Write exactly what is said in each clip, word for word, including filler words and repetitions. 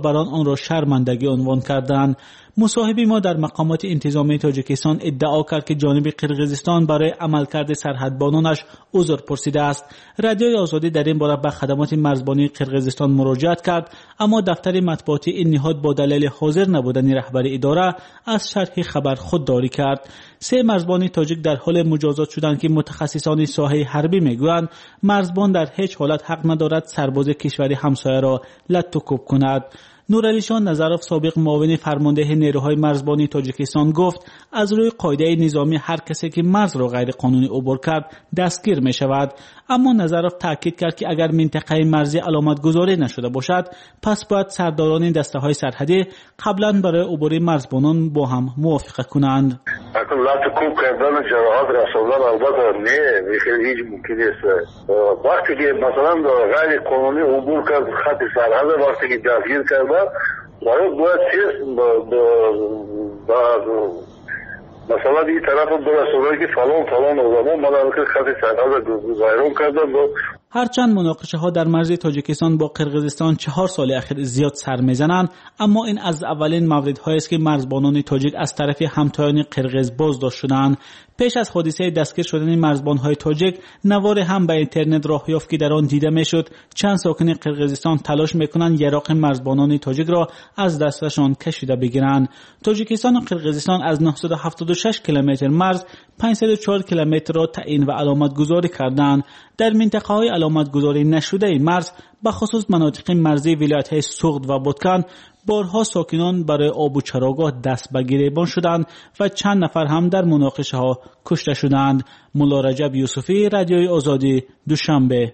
رهبران آن را شرمندگی عنوان کردند. مصاحبی ما در مقامات انتظامی تاجیکستان ادعا کرد که جانب قرقیزستان برای عملکرد سرحدبانانش عذر پرسیده است. رادیوی آزادی در این باره به خدمات مرزبانی قرقیزستان مراجعت کرد، اما دفتر مطبوعاتی این نهاد با دلیل حاضر نبودن رهبر اداره از شرح خبر خودداری کرد. سه مرزبان تاجیک در حال مجازات شدند که متخصصان ساحه حربی میگویند مرزبان در هیچ حالت حق ندارد سرباز کشور همسایه را لت و کوب کند. نورعلی شاه نظرов سابق معاون فرمانده نیروهای مرزبانی تاجیکستان گفت از روی قاعده نظامی هر کسی که مرز را غیر قانونی عبور کرد دستگیر می شود. اما نظرов تاکید کرد که اگر منطقه مرزی علامت گذاری نشده باشد پس باید سرداران دسته های سرحدی قبلا برای عبور مرزبانان با هم موافقه کنند. اکنون لات کوب کردن جراحات رسوندن البته نه خیلی هیچ ممکن نیست. وقتی که مثلا غیر قانونی عبور کرد خط سرحد وقتی که دستگیر کرد باید باید چیز با مثلا این طرف برسونه که فلان فلان آدم مدام که خط سرحد غیرون کردن. هرچند مناقشه ها در مرز تاجیکستان با قرقیزستان چهار سال اخیر زیاد سر میزنند، اما این از اولین موردهایی است که مرزبانان تاجیک از طرف همتایان قرقیز بازداشت شدند. پیش از حادثه دستگیر شدن مرزبانهای تاجیک نوار هم به اینترنت راه یافت که در آن دیده میشد چند ساکن قرقیزستان تلاش میکنند یراق مرزبانان تاجیک را از دستشان کشیده بگیرند. تاجیکستان و قرقیزستان از نهصد و هفتاد و شش کیلومتر مرز پانصد و چهار کیلومتر را تعیین و علامت گذاری کردند. در منطقه های علامت گذاری نشده مرز به خصوص مناطق مرزی ولایت های سوغد و بادکان بارها ساکنان برای آب و چراگاه دست به گریبان شدند و چند نفر هم در مناقشه ها کشته شدند. ملا رجب یوسفی، رادیوی آزادی، دوشنبه.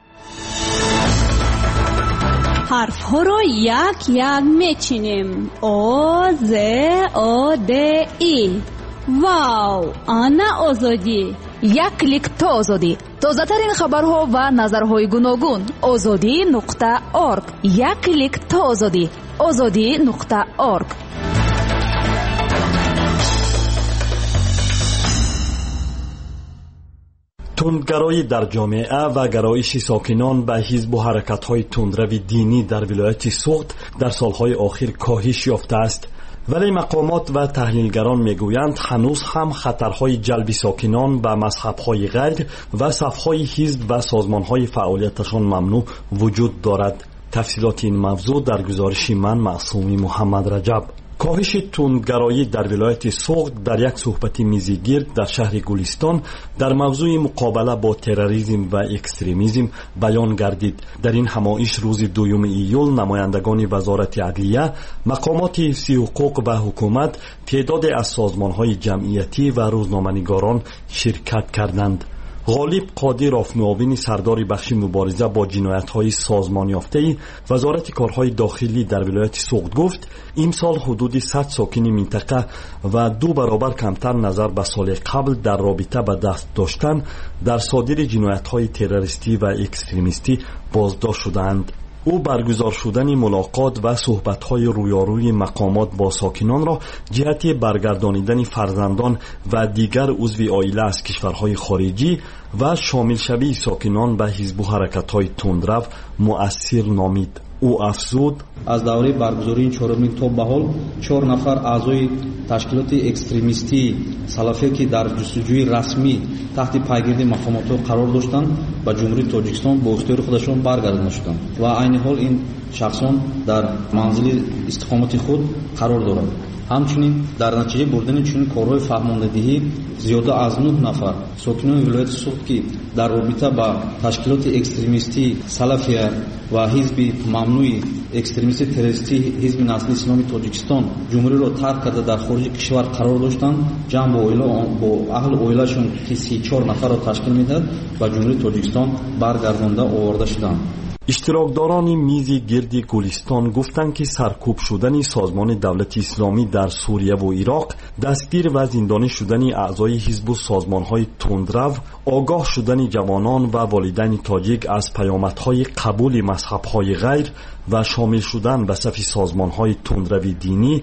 حرف ها را یک یک میچینیم. آ ز آ د ای. واو، آنا آزادی. یک کلیک تا آزادی. تازه ترین خبرها و نظرهای گوناگون. آزادی نقطه ارگ. یک کلیک تا آزادی. آزادی نقطه ارگ. تندگرایی در جامعه و گرایش ساکنان به حزب و حرکت‌های تندروی دینی در ولایت سوغد در سالهای آخر کاهش یافته است. ولی مقامات و تحلیلگران میگویند هنوز هم خطرهای جلب ساکنان به مذهب‌های غیر و صف‌های حزب و سازمان‌های فعالیتشان ممنوع وجود دارد. تفصیلات این موضوع در گزارش من معصومی محمد رجب. کاهش تندگرایی در ولایت سوغد در یک صحبت میزگرد در شهر گلستان در موضوع مقابله با تروریسم و اکستریمیسم بیان گردید. در این همایش روز دوم ایول نمایندگان وزارت عدلیه، مقامات حفظی حقوق و حکومت، تعداد از سازمان‌های جمعیتی و روزنامه‌نگاران شرکت کردند. غالب قادیروف، معاون سردار بخش مبارزه با جنایت‌های سازمان یافته وزارت کارهای داخلی در ولایت سوغد گفت امسال حدود صد ساکن منطقه و دو برابر کمتر نظر به سال قبل در رابطه به دست داشتن در صادر جنایت‌های تروریستی و اکستریمیستی بازداشت شدند. او برگزار شدن ملاقات و صحبت‌های رویاروی مقامات با ساکنان را جهت برگردانیدن فرزندان و دیگر عضو عائله از کشورهای خارجی و شامل شوی ساکنان به حزب و حرکت‌های تندرو مؤثر نامید. او افزود از دوره برگزاری این چهارمین تا به حال چهار نفر اعضای تشکیلات اکستریمیستی سلفی که در جستجوی رسمی تحت پیگیری مقامات قرار داشتند به جمهوری تاجیکستان با اختیار خودشان برگردانده شدند و عین حال این شخصان در منزل استقامت خود قرار دارند. همچنین در نتیجه بردن چنین کارهای فهماندهی زیاده از نه نفر ساکنان ولایت سوغد که در رابطه با تشکیلات اکستریمیستی سلفیه و حزب ممنوع اکستریمیستی تروریستی حزب نسل اسلامی تاجیکستان جمهوری را ترک کرده در خارج کشور قرار داشتند، جمع با عائله با اهل عائلهشون که سی و چهار نفر را تشکیل میداد و جمهوری تاجیکستان برگردانده آورده شدند. اشتراکداران میز گرد گلستان گفتند که سرکوب شدن سازمان دولت اسلامی در سوریه و عراق، دستگیر و زندانی شدن اعضای حزب و سازمان‌های تندرو، آگاه شدن جوانان و والدین تاجیک از پیامدهای قبول مذهب‌های غیر و شامل شدن به صف سازمان‌های تندروی دینی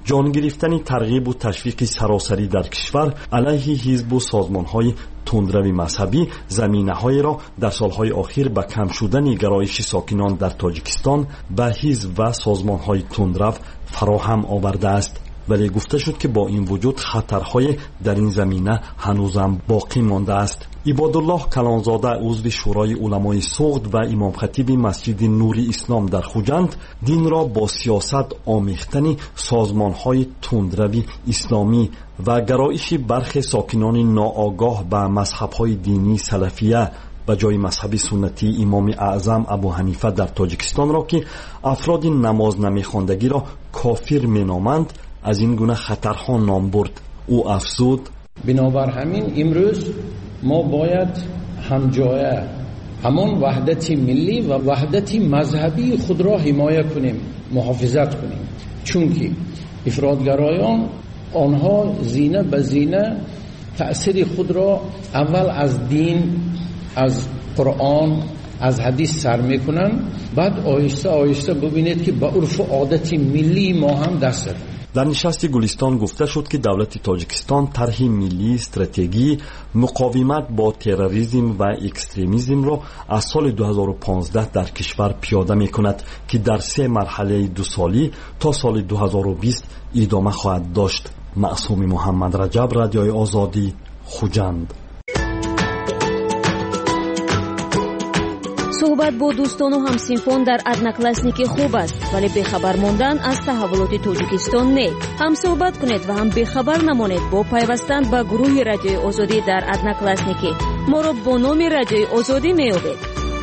جان گرفتن ترغیب و تشویق سراسری در کشور علیه حزب و سازمان‌های تندروی مذهبی زمینه‌های را در سالهای اخیر به کم شدن گرایش ساکنان در تاجیکستان به حزب و سازمان‌های تندرو فراهم آورده است. ولی گفته شد که با این وجود خطرهای در این زمینه هنوزم باقی مانده است. عبادالله کلانزاده عضو شورای علمای سغد و امام خطیب مسجد نور اسلام در خوجند دین را با سیاست آمیختن سازمان‌های تندروی اسلامی و گرایش برخی ساکنان ناآگاه به مذهب‌های دینی سلفیه به جای مذهب سنتی امام اعظم ابو حنیفه در تاجیکستان را که افراد نماز نمی‌خواندگی را کافر مینامند از این گونه خطرها نام برد. او افزود: بنابر همین امروز ما باید همجایه همان وحدت ملی و وحدت مذهبی خود را حمایت کنیم، محافظت کنیم، چون که افراطگرایان آنها زینه به زینه تأثیر خود را اول از دین، از قرآن، از حدیث سر میکنن، بعد آهسته آهسته ببینید که به عرف و عادت ملی ما هم دست داریم. در نشست گلستان گفته شد که دولت تاجیکستان طرح ملی استراتژی مقاومت با تروریسم و اکستریمیسم را از سال دو هزار و پانزده در کشور پیاده می کند که در سه مرحله دو سالی تا سال دو هزار و بیست ادامه خواهد داشت. معصوم محمد رجب، رادیوی آزادی، خوجند. صحبت با دوستان و همسینفون در ادناکلاسنیکی خوب است، ولی بخبر موندن از تحولات تاجیکستان نه. هم صحبت کنید و هم بخبر نمانید با پیوستن به گروه رادیوی آزادی در ادناکلاسنیکی. ما را با نام رادیوی آزادی میابید.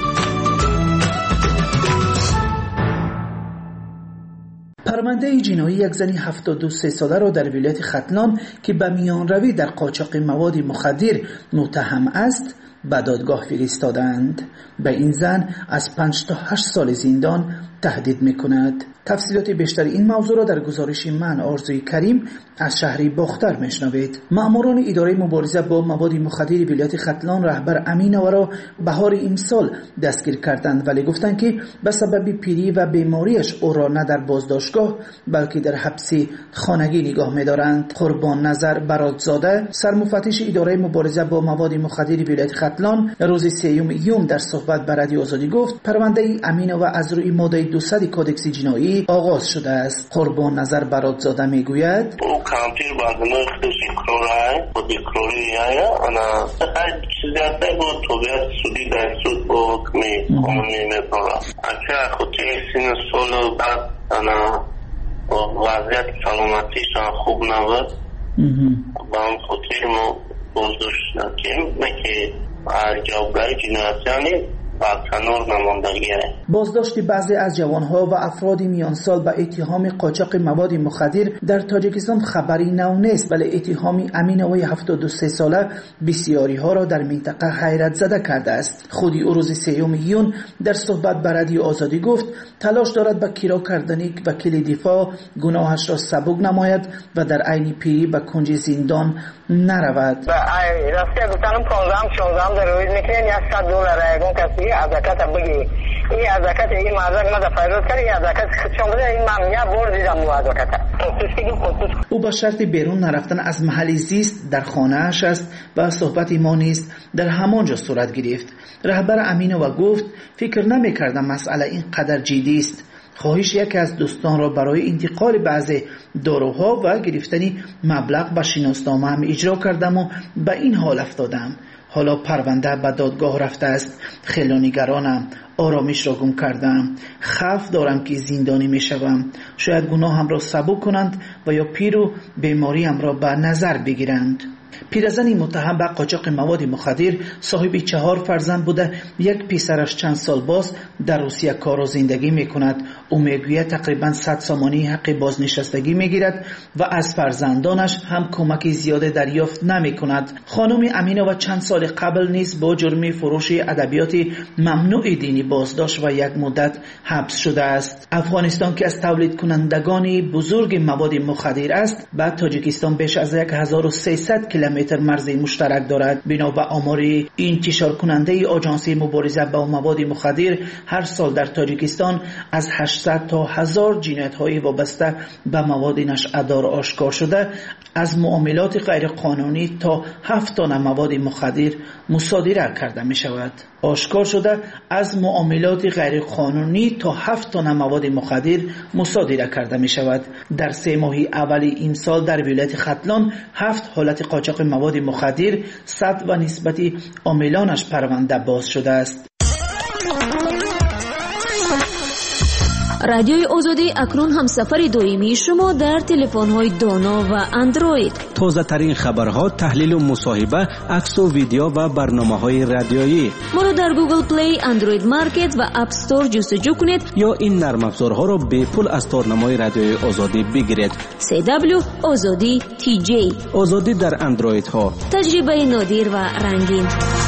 پرونده جنایی یک زن هفتاد و سه ساله را در ولایت ختلان که به میانروی در قاچاق مواد مخدر متهم است به دادگاه فرستادند. به این زن از پنج تا هشت سال زندان تهدید میکند. تفصیلات بیشتر این موضوع را در گزارش من آرزوی کریم از شهر باختر میشنوید. مأموران اداره مبارزه با مواد مخدر ولایت ختلان رهبر امین او را بهار امسال دستگیر کردند، ولی گفتند که به سبب پیری و بیماریش او را نه در بازداشتگاه بلکه در حبس خانگی نگاه می‌دارند. قربان نظر برادزاده، سرمفتش اداره مبارزه با مواد مخدر ولایت ختلان، روز سوم یوم در صحبت با رادیو آزادی گفت پرونده امین او از روی ماده دویست کودکس جنایی آغاز شده است. قربان نظر برادزاده میگوید کامپیر بعدنا خودشی کروره و دیکروری آیا انا هر چیزی بود طبیعت سودی در سود با حکمی قانونی میپره اکه خودی سین سول بعد انا وضعیت سلامتیشان خوب نبود با هم خودی ما بازداشت نکیم نکه جوابگاری جنایتیانی بازداشت بعضی از جوانها و افراد میان سال به اتهام قاچاق مواد مخدر در تاجیکستان خبری نو نیست، ولی اتهام امین اوی هفتاد و سه ساله بسیاری ها را در منطقه حیرت زده کرده است. خودی او روز سوم یون در صحبت با رادیو آزادی گفت تلاش دارد به کیرا کردن وکیل دفاع گناهش را سبک نماید و در عین پیری به کنج زندان نرود. راستی گفتم پانزده شانزده در روز میکنین یا صد دلار اگه کسی ازدکات بگی این ازدکات این مازاد ما دفعه کردی ازدکات شما بده این ممنوع برد دیدم مو ازدکات او با شرط بیرون نرفتن از محل زیست در خانه اش است و صحبت ما نیست در همانجا صورت گرفت. رهبر امین و گفت فکر نمی کردم مسئله این قدر جدی است. خواهش یکی از دوستان را برای انتقال بعضی داروها و گرفتن مبلغ به شناسنامه هم اجرا کردم و به این حال افتادم. حالا پرونده به دادگاه رفته است. خیلی نگرانم، آرامش را گم کردم، خوف دارم که زندانی می شوم. شاید گناهم را سبک کنند و یا پیر و بیماریم را به نظر بگیرند. پیرزنی متهم به قاچاق مواد مخدر صاحب چهار فرزند بوده. یک پسرش چند سال باز در روسیه کار و زندگی می کند. او میگوید تقریبا صد سامانی حق بازنشستگی می گیرد و از فرزندانش هم کمک زیاده دریافت نمی کند. خانم امینه و چند سال قبل نیز با جرم فروش ادبیات ممنوع دینی بازداشت و یک مدت حبس شده است. افغانستان که از تولید کنندگان بزرگ مواد مخدر است، بعد تاجیکستان بیش از هزار و سیصد کیلومتر مرز مشترک دارد. بنا به آمار انتشار کننده آژانس مبارزه با مواد مخدر، هر سال در تاجیکستان از هشتصد تا هزار جنایت‌های وابسته به مواد نشئه‌دار آشکار شده. از معاملات غیر قانونی تا هفت تن مواد مخدر مصادره کرده می شود. آشکار شده از معاملات غیر قانونی تا هفت تن مواد مخدر مصادره کرده می شود. در سه ماه اول این سال در ولایت ختلان هفت حالت قاچاق مواد مخدر صد و نسبت عاملانش پرونده باز شده است. رادیوی آزادی اکنون همسفر دائمی شما در تلفن‌های دانا و اندروید. تازه ترین خبرها، تحلیل و مصاحبه، عکس و ویدیو و برنامه‌های رادیویی. ما را در گوگل پلی، اندروید مارکت و اپ استور جستجو کنید یا این نرم افزارها را به پول از تارنمای رادیوی آزادی بگیرید. سی دبلیو آزادی تی جی. آزادی در اندروید ها. تجربه نادر و رنگین.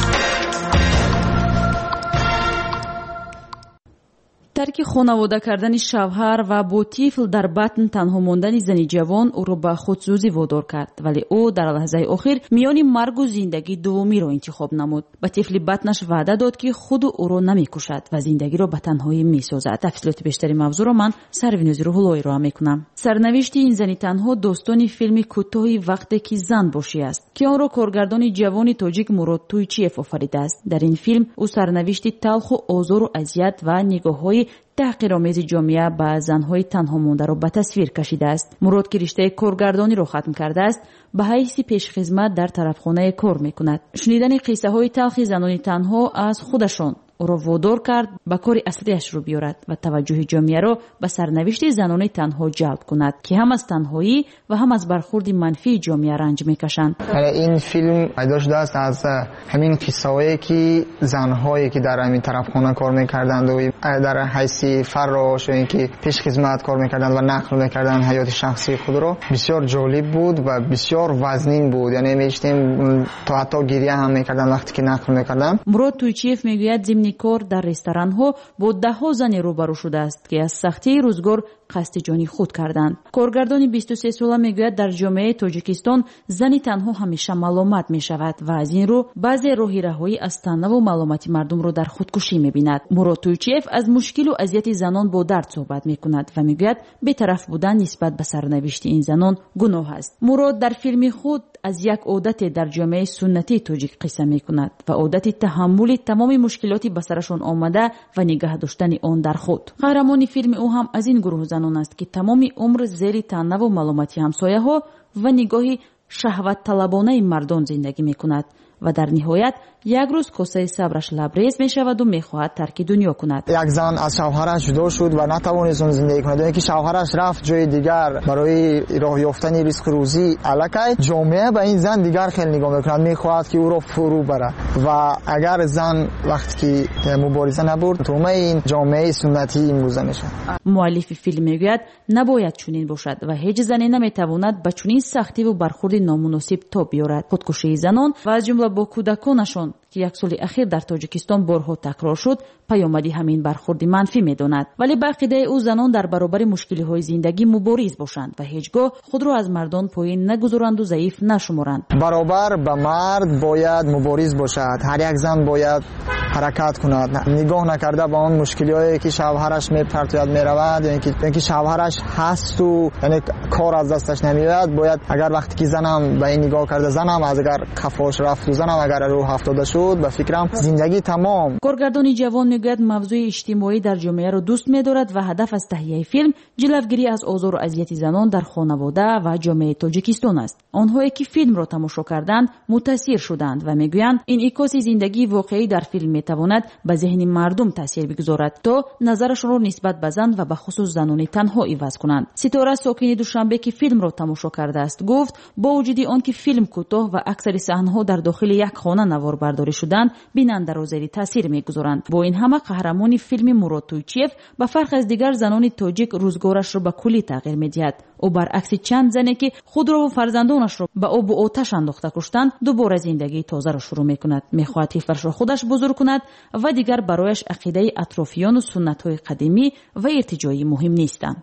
ترک خانواده کردن شوهر و با طفل در بطن تنها ماندن زنی جوان او را به خودسوزی وادار کرد، ولی او در لحظه آخر میان مرگ و زندگی دومی را انتخاب نمود. به طفل بطنش وعده داد که خود او را نمیکشد و زندگی را به تنهایی میسازد. تفصیلات بیشتری موضوع را من سروینوز روح‌اللهی را میکنم. سرنوشت این زنی تنها داستان فیلم کوتاهی وقتی که زن باشی است که آن را کارگردان جوان تاجیک مراد تویچیف آفریده است. در این فیلم او سرنوشت تلخ و آزار و اذیت و نگاه‌های تحقیرآمیز جامعه به زنهای تنها مانده را به تصویر کشیده است. مراد که رشته کارگردانی را ختم کرده است، به حیث پیش خدمت در طرفخانه کار میکند. شنیدن قصه های تلخ زنان تنها از خودشان او را وادار کرد به کار اصلیش رو بیارد و توجه جامعه را به سرنوشت زنان تنها جلب کند که هم از تنهایی و هم از برخورد منفی جامعه رنج میکشند. این فیلم پیدا شده است از همین قصه‌هایی که زنهایی که در همین طرفخانه کار میکردند و در حیث فراش و اینکه پیش خدمت کار میکردند و نقل میکردند حیات شخصی خود را، بسیار جالب بود و بسیار وزنین بود. یعنی میشتیم تا حتی گریه هم میکردند وقتی که نقل میکردند. مراد تویچیف میگوید کار در رستوران ها با ده ها زن روبرو شده است که از سختی روزگار قصد جانی خود کردند. کارگردان بیست و سه ساله میگوید در جامعه تاجیکستان زنی تنها همیشه ملامت می شود و از این رو بعضی راهی رهایی از تنه و ملامت مردم رو در خودکشی میبیند. مراد تویچیف از مشکل و اذیت زنان با درد صحبت میکند و میگوید بی‌طرف بودن نسبت به سرنوشت این زنان گناه است. مراد در فیلم خود از یک عادت در جامعه سنتی تاجیک قصه میکند و عادت تحمل تمام مشکلاتی به سرشان آمده و نگه داشتن آن در خود. قهرمان فیلم او هم از این گروه زنان است که تمام عمر زیر طعنه و ملامتی همسایه ها و نگاهی شهوت طلبانه مردان زندگی میکند و در نهایت یک روز کوسه صبرش لبریز می شود و می خواهد ترک دنیا کند. یک زن از شوهرش جدا شد و نتوانست زندگی کند. اینکه شوهرش رفت جای دیگر برای راه یافتن رزق روزی الکی، جامعه به این زن دیگر خیلی نگاه میکند، میخواهد که او را فرو بره و اگر زن وقتی که مبارزه نبرد تومه این جامعه سنتی امروزه میشه. مؤلف فیلم میگوید نباید چنین باشد و هیچ زنی نمیتواند با چنین سختی و برخورد نامناسب تا بیارد. خودکشی زنان و از جمله با کودکانشان که یک سال اخیر در تاجیکستان بارها تکرار شد پیامدی همین برخورد منفی میداند. ولی به عقیده او زنان در برابر مشکل‌های زندگی مبارز باشند و هیچگاه خود را از مردان پایین نگذارند و ضعیف نشمرند. برابر به مرد باید مبارز باشد. هر یک زن باید حرکت کند، نگاه نکرده به آن مشکلی‌هایی که شوهرش میپرتوید میرود، یعنی که اینکه شوهرش هست و یعنی کار از دستش نمیاد. باید اگر وقتی که زنم به این نگاه کرده، زنم از اگر کفاش رفت و زنم اگر روح افتاده شد، به فکرم زندگی تمام. کارگردان جوان میگوید موضوع اجتماعی در جامعه را دوست می‌دارد و هدف از تهیه فیلم جلوگیری از آزار و اذیت زنان در خانواده و جامعه تاجیکستان است. آنهایی که فیلم را تماشا کردند متاثر شدند و میگویند این عکاس زندگی واقعی در فیلم میتواند به ذهن مردم تاثیر بگذارد تا نظرشان را نسبت به زن و به خصوص زنان تنها عوض کنند. ستاره ساکن دوشنبه که فیلم را تماشا کرده است گفت با وجود آنکه فیلم کوتاه و اکثر صحنه‌ها در داخل یک خانه نوار برداری شدند، بیننده را زیر تاثیر میگذارند. با این همه قهرمان فیلم مراد تویچیف به فرق از دیگر زنان تاجیک روزگارش را به کلی تغییر میدهد. او برعکس چند زنی که خود را و فرزندانش را به آب و آتش انداخته کشتند، دوباره زندگی تازه را شروع میکند. میخواهد طفلش را خودش بزرگ کند و دیگر برایش عقیده اطرافیان و سنت‌های قدیمی و ارتجاعی مهم نیستند.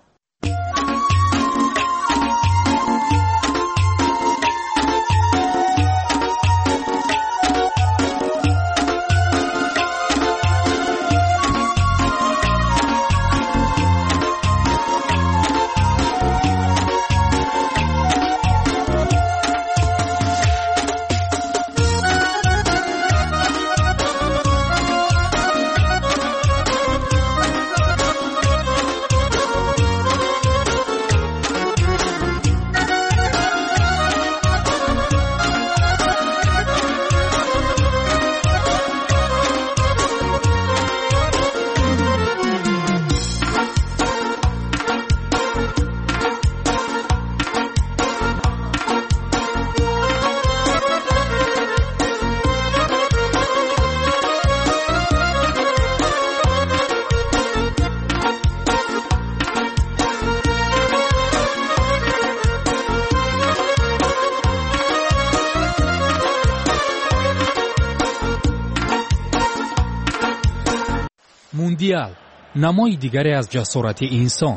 ایدئال، نمای دیگری از جسارت انسان.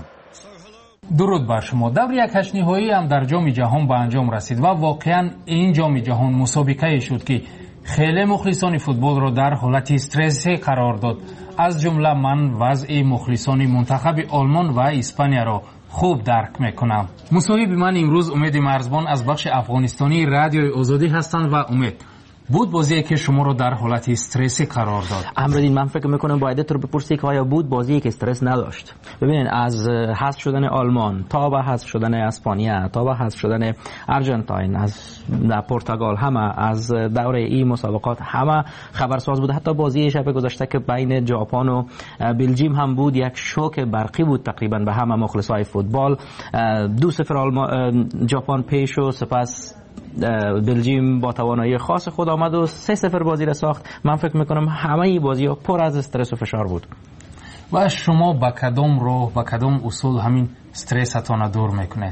درود بر شما. دور یک هشت نهایی هم در جام جهان به انجام رسید و واقعا این جام جهان مسابقه شد که خیلی مخلصان فوتبال را در حالت استرسی قرار داد. از جمله من وضع مخلصان منتخب آلمان و اسپانیا را خوب درک میکنم. مصاحب من امروز امید مرزبان از بخش افغانستانی رادیوی آزادی هستند و امید، بود بازی که شما رو در حالت استرسی قرار داد؟ امروز من فکر میکنم باید تو رو بپرسی که آیا بود بازی که استرس نداشت. ببینید از حذف شدن آلمان تا به حذف شدن اسپانیا تا به حذف شدن آرژانتین، از پرتغال، همه از دوره این مسابقات همه خبرساز بود. حتی بازی شب گذشته که بین ژاپن و بلژیم هم بود، یک شوک برقی بود تقریبا به همه مخلصای فوتبال. دو صفر آلمان ژاپن پیش و سپس بلژیم با توانایی خاص خود آمد و سه صفر بازی را ساخت. من فکر میکنم همه این بازی ها پر از استرس و فشار بود. و شما با کدام رو با کدام اصول همین استرستان دور میکنید؟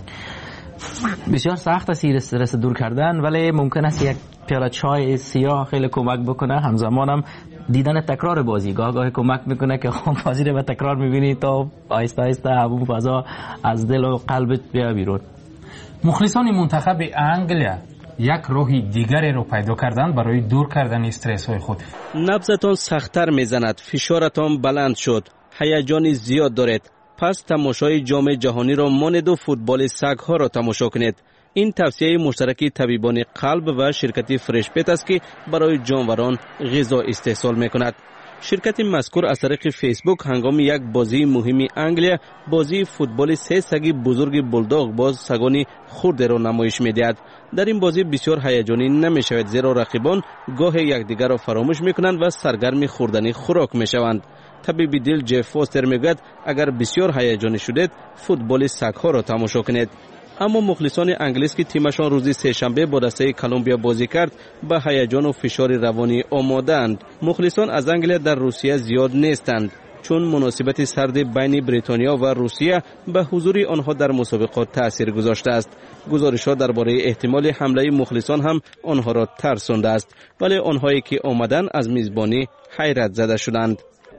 بسیار سخت است استرس دور کردن، ولی ممکن است یک پیاله چای سیاه خیلی کمک بکنه. همزمان هم دیدن تکرار بازی گاه گاه کمک میکنه که خب بازی رو به تکرار میبینی تا آهسته آهسته همون فضا از دل و قلبت بیا بیرون. مخلصان منتخب انگلیا یک راهی دیگری رو پیدا کردن برای دور کردن استرس های خود. نبضتان سخت‌تر میزند، فشارتان بلند شد، هیجان زیاد دارید، پس تماشای جام جهانی را مانند و فوتبال سگ‌ها را تماشا کنید. این توصیه مشترک طبیبان قلب و شرکت فرش پت است که برای جانوران غذا استحصال میکند. شرکت مذکور از طریق فیسبوک هنگام یک بازی مهمی انگلیا بازی فوتبال سه سگ بزرگ بولداگ باز سگانی خرد را نمایش میدهد. در این بازی بسیار هیجانی نمیشود، زیرا رقیبان گاه یکدیگر را فراموش میکنند و سرگرم خوردن خوراک میشوند. طبیب دل جف فاستر میگوید اگر بسیار هیجانی شدید فوتبال سگ‌ها را تماشا کنید. اما مخلصان انگلیس که تیمشان روز سه‌شنبه با دسته کلمبیا بازی کرد به هیجان و فشار روانی آماده‌اند. مخلصان از انگلیس در روسیه زیاد نیستند، چون مناسبت سرد بین بریتانیا و روسیه به حضور آنها در مسابقات تأثیر گذاشته است. گزارش‌ها درباره احتمال حمله مخلصان هم آنها را ترسانده است، ولی آنهایی که آمدند از میزبانی حیرت زده شدند.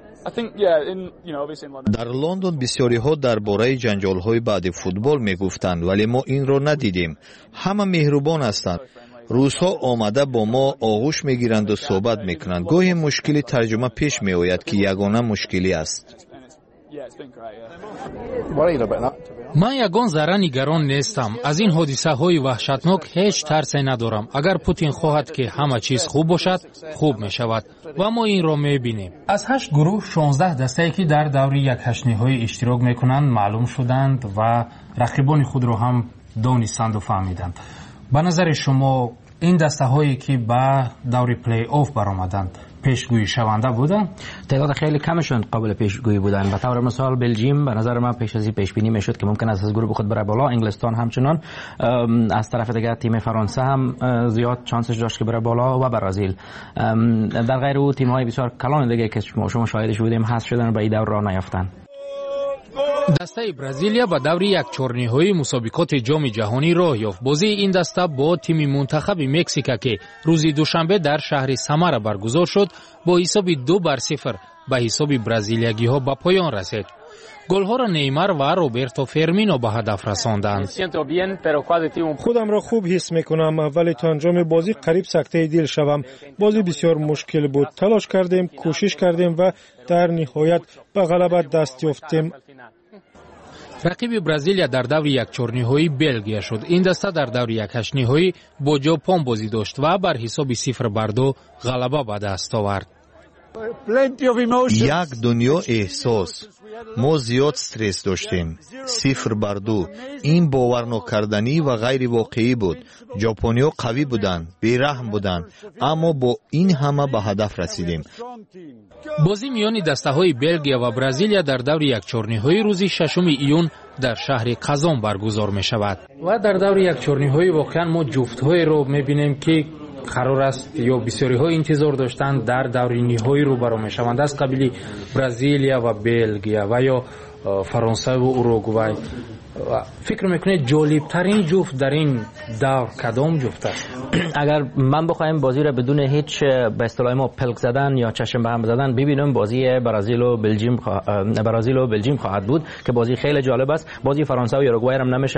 در لندن بسیاری ها درباره جنجال های بعد فوتبال می گفتند، ولی ما این را ندیدیم. همه مهربان هستند. روزها آمده با ما آغوش می گیرند و صحبت می کنند. گاهی مشکلی ترجمه پیش می آید که یگانه مشکلی است. من یگان ذره نگران نیستم. از این حادثه های وحشتناک هیچ ترسی ندارم. اگر پوتین خواهد که همه چیز خوب باشد، خوب می شود و ما این را می بینیم. از هشت گروه شانزده دسته که در دور یک هشت نهایی اشتراک می کنند معلوم شدند و رقیبان خود را هم دانستند و فهمیدند. به نظر شما این دسته هایی که به دور پلی آف برآمدند پیشگویی شونده بودن؟ تعداد خیلی کمشون قابل پیشگویی بودن. به طور مثال بلژیم به نظر من پیش از این پیش بینی میشد که ممکن است از گروه خود بره بالا. انگلستان همچنان. از طرف دیگه تیم فرانسه هم زیاد چانسش داشت که بره بالا و برازیل. در غیر او تیم های بسیار کلان دیگه که شما شما شاهدش بودیم حذف شدن به این دور راه نیافتن. دسته برزیلیا با دور یک چهارنهایی مسابقات جام جهانی راه یافت. بازی این دسته با تیم منتخب مکزیک که روز دوشنبه در شهر سمارا برگزار شد با حساب دو بر صفر به حساب برزیلیایی ها به پایان رسید. گل‌ها را نیمار و روبرتو فرمینو به هدف رساندند. خودم را خوب حس میکنم، ولی تا انجام بازی قریب سکته دل شوم. بازی بسیار مشکل بود. تلاش کردیم، کوشش کردیم و در نهایت به غلبه دست یافتیم. رقیب برزیلیا در دور یک چهارنهایی بلژیم شد. این دسته در دور یک هشت نهایی با ژاپن بازی داشت و بر حساب صفر بر دو غلبه به دست آورد. یک دنیا احساس. ما زیاد استرس داشتیم. صفر بر دو. این باور نکردنی و غیر واقعی بود. ژاپنیا قوی بودند، بیرحم بودند، اما با این همه به هدف رسیدیم. بازی میان دسته‌های بلژیم و برزیلیا در دور یک چهارنهایی روز ششم ایون در شهر قزان برگزار می شود. و در دور یک چهارنهایی واقعا ما جفت‌های رو می‌بینیم که قرار است یا بسیاری ها انتظار داشتند در دور نهایی رو برو می شوند از قبیل برزیلیا و بلژیم و یا فرانسه و اوروگوئه. فکر میکنید جالب ترین جفت در این دور کدام جفت است؟ اگر من بخوایم بازی را بدون هیچ به اصطلاح ما پلک زدن یا چشم به هم زدن ببینم، بازی برزیل و بلژیم خوا... برزیل و بلژیم خواهد بود که بازی خیلی جالب است. بازی فرانسه و اوروگوئه هم نمیشه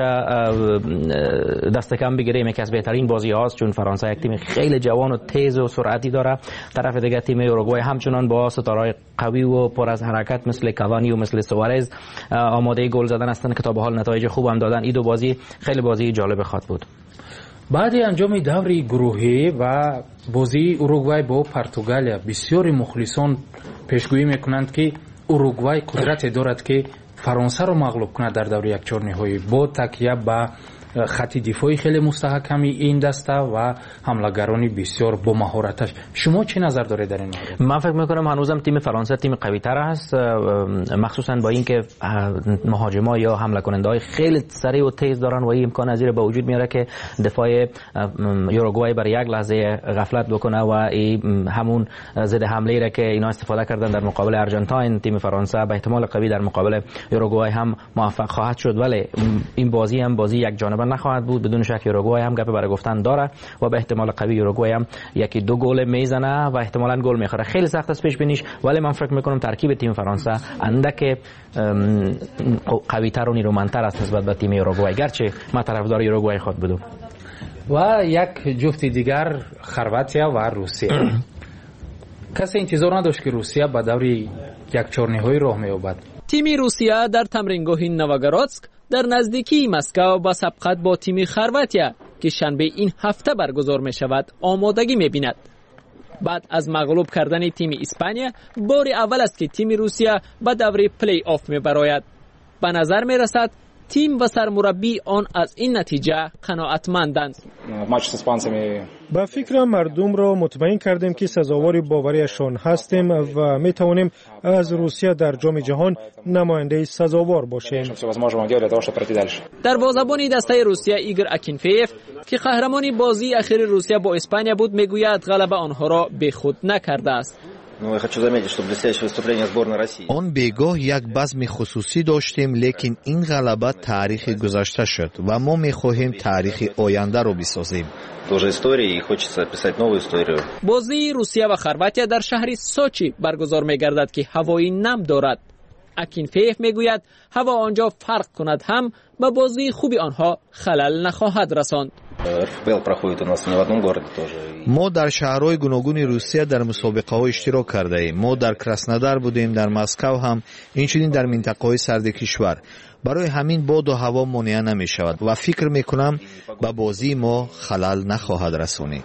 دست کم بگیریم، یکی از بهترین بازی هاست، چون فرانسه یک تیم خیلی جوان و تیز و سرعتی داره. طرف دیگه تیم اوروگوئه همچنان با ستاره‌های قوی و پر از حرکت مثل کاوانی و مثل سوارز آماده گل زدن هستند که تا به حال نتایج خوب هم دادن. این دو بازی خیلی بازی جالب خواهد بود. بعد انجام دوری گروهی و بازی اوروگوئه با پرتغالیا، بسیاری مخلصان پیشگویی میکنند که اوروگوئه قدرت دارد که فرانسه رو مغلوب کند در دور یک چهار نهایی با تکیه به خط دفاعی خیلی مستحکمی این دسته و حمله‌گرانی بسیار با مهارتش. شما چه نظر دارید در این مورد؟ من فکر می‌کنم هنوزم تیم فرانسه تیم قوی‌تر است، مخصوصا با اینکه مهاجما یا حمله کننده‌های خیلی سریع و تیز دارن و این امکان از این به وجود میاره که دفاع اوروگوئه برای یک لحظه غفلت بکنه و این همون ضد حمله را که اینا استفاده کردن در مقابل ارژانتین، تیم فرانسه به احتمال قوی در مقابل اوروگوئه هم موفق خواهد شد. ولی این بازی هم بازی یک جانبه نخواهد بود. بدون شک اوروگوئه هم گپ برای گفتن داره و به احتمال قوی اوروگوئه هم یکی دو گل میزنه و احتمالاً گل میخوره. خیلی سخت است پیش بینیش، ولی من فکر میکنم ترکیب تیم فرانسه اندک قوی تر و نیرومندتر است نسبت به تیم اوروگوئه، گرچه من طرفدار اوروگوئه خود بودم. و یک جفت دیگر خرواتیا و روسیه. کسی انتظار نداشت که روسیه به دوری یک چهار نهایی راه می‌یابد. تیم روسیه در تمرینگاه نووگرادسک در نزدیکی مسکو با سبقت با تیم خرواتیا که شنبه این هفته برگزار می شود آمادگی می بیند. بعد از مغلوب کردن تیم اسپانیا بار اول است که تیم روسیه به دوره پلی آف می براید. به نظر می رسد تیم و سرمربی آن از این نتیجه قناعتمندند. با فکر مردم را مطمئن کردیم که سزاوار باوریشان هستیم و می توانیم از روسیه در جام جهان نماینده سزاوار باشیم. دروازه‌بان دسته روسیه ایگور اکینفیف که قهرمان بازی اخیر روسیه با اسپانیا بود میگوید غلبه آنها را بیخود نکرده است. آن بیگاه یک بزم خصوصی داشتیم، لیکن این غلبه تاریخ گذشته شد و ما میخواهیم تاریخ آینده رو بسازیم. بازی روسیه و خرواتیا در شهر سوچی برگزار میگردد که هوایی نم دارد. اکینفیف میگوید هوا آنجا فرق کند هم به بازی خوبی آنها خلل نخواهد رساند. ما در شهرهای گوناگون روسیه در مسابقه ها اشتراک کرده ایم. ما در کراسنودار بودیم، در مسکو هم، اینچنین در منطقه های سرد کشور. برای همین باد و هوا مانع نمی شود و فکر می کنم به بازی ما خلل نخواهد رسونید.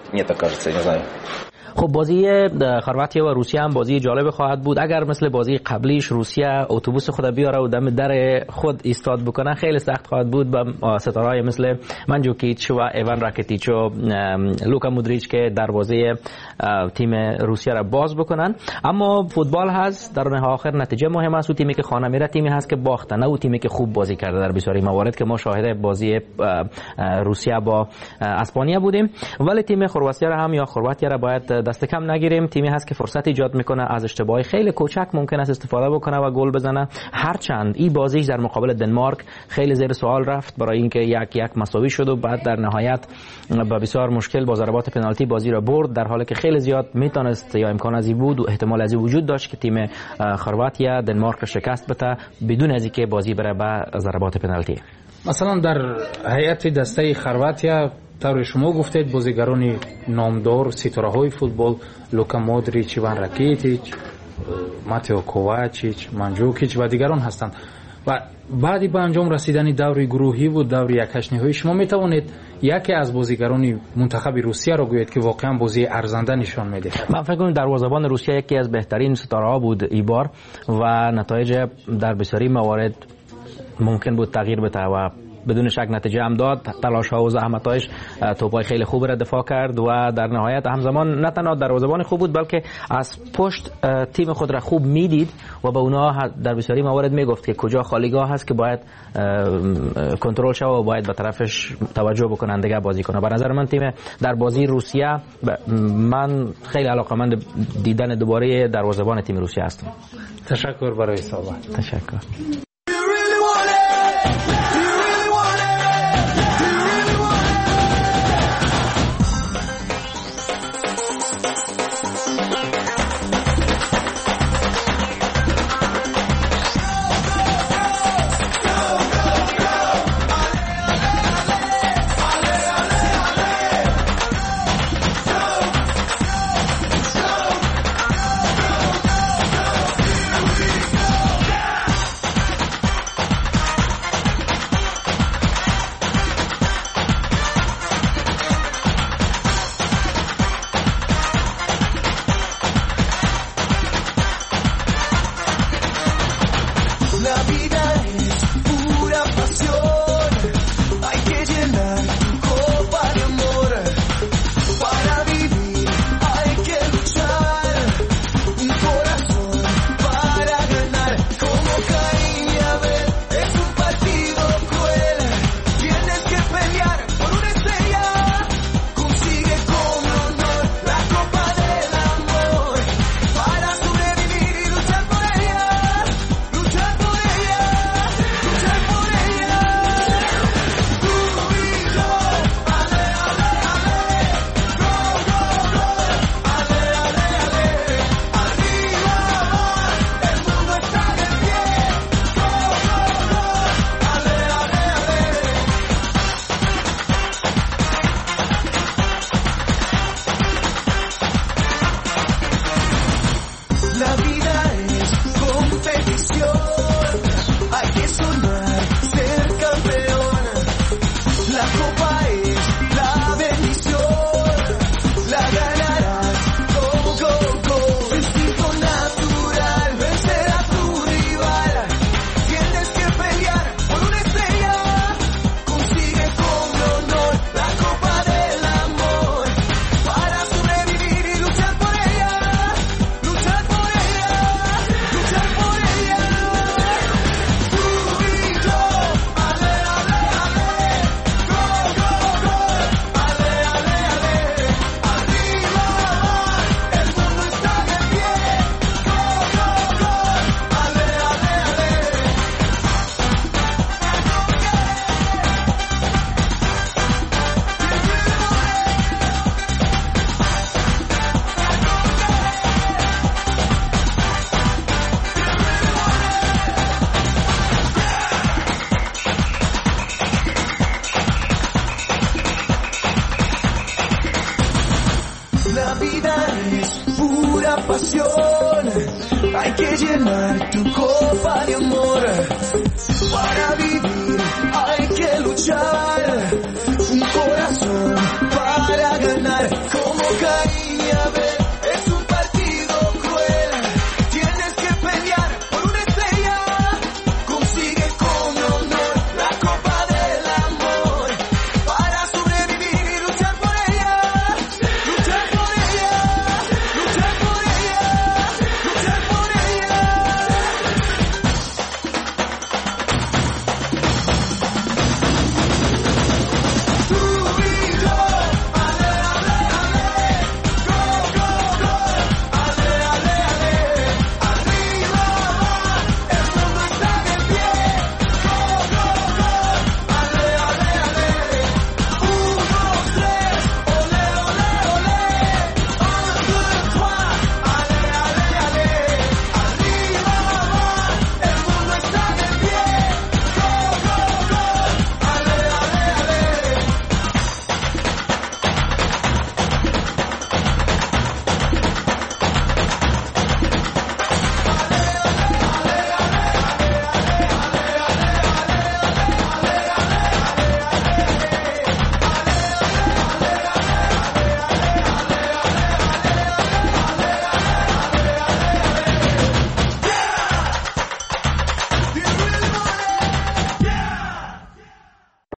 خب بازی خرواتیا و روسیه هم بازی جالب خواهد بود. اگر مثل بازی قبلیش روسیه اتوبوس خود بیاره و دم در خود ایستاد بکنه خیلی سخت خواهد بود با ستاره‌های مثل منجوکیچ و ایوان راکیتیچ و لوکا مودریچ که دروازه تیم روسیه را باز بکنن. اما فوتبال هست، در نهایت آخر نتیجه مهم است. و تیمی که خانه میره تیمی هست که باخته، نه و تیمی که خوب بازی کرده. در بسیاری موارد که ما شاهد بازی روسیه با اسپانیا بودیم، ولی تیم خرواتیا را هم یا خرواتیا را باید دست کم نگیریم. تیمی هست که فرصت ایجاد میکنه، از اشتباهی خیلی کوچک ممکن است استفاده بکنه و گل بزنه. هرچند این بازی در مقابل دنمارک خیلی زیر سوال رفت برای اینکه یک یک مساوی شد و بعد در نهایت با بسیار مشکل با ضربات پنالتی بازی را برد، در حالی که خیلی زیاد میتونست یا امکان ازی بود و احتمال ازی وجود داشت که تیم خرواتیا دنمارک را شکست بده بدون از اینکه بازی بره به ضربات پنالتی. مثلا در هیئت دسته خرواتیا طور شما گفتید بازیگران نامدار ستاره‌های فوتبال لوکا مودریچ، ایوان راکیتیچ، ماتئو کوواچیچ، منجوکیچ و دیگران هستند. و بعدی به انجام رسیدن دور گروهی و دور یک هشت نهایی شما می توانید یکی از بازیگران منتخب روسیه را گویید که واقعا بازی ارزنده نشان میده؟ من فکر کنم دروازه‌بان روسیه یکی از بهترین ستاره‌ها بود ای بار و نتایج در بسیاری موارد ممکن بود تغییر بده و بدون شک نتیجه هم داد. تلاش‌ها و زحمت‌هاش توپای خیلی خوب را دفاع کرد و در نهایت همزمان نه تنها دروازه‌بان خوب بود بلکه از پشت تیم خود را خوب میدید و به اونها در بسیاری موارد میگفت که کجا خالیگاه هست که باید کنترل شه و باید به طرفش توجه بکنن دیگه بازی کنه. به نظر من تیم در بازی روسیه من خیلی علاقه‌مند دیدن دوباره دروازه‌بان تیم روسیه هستم. تشکر برای صحبت. تشکر. es pura pasión. Hay que llenar tu copa de amor. Para vivir hay que luchar.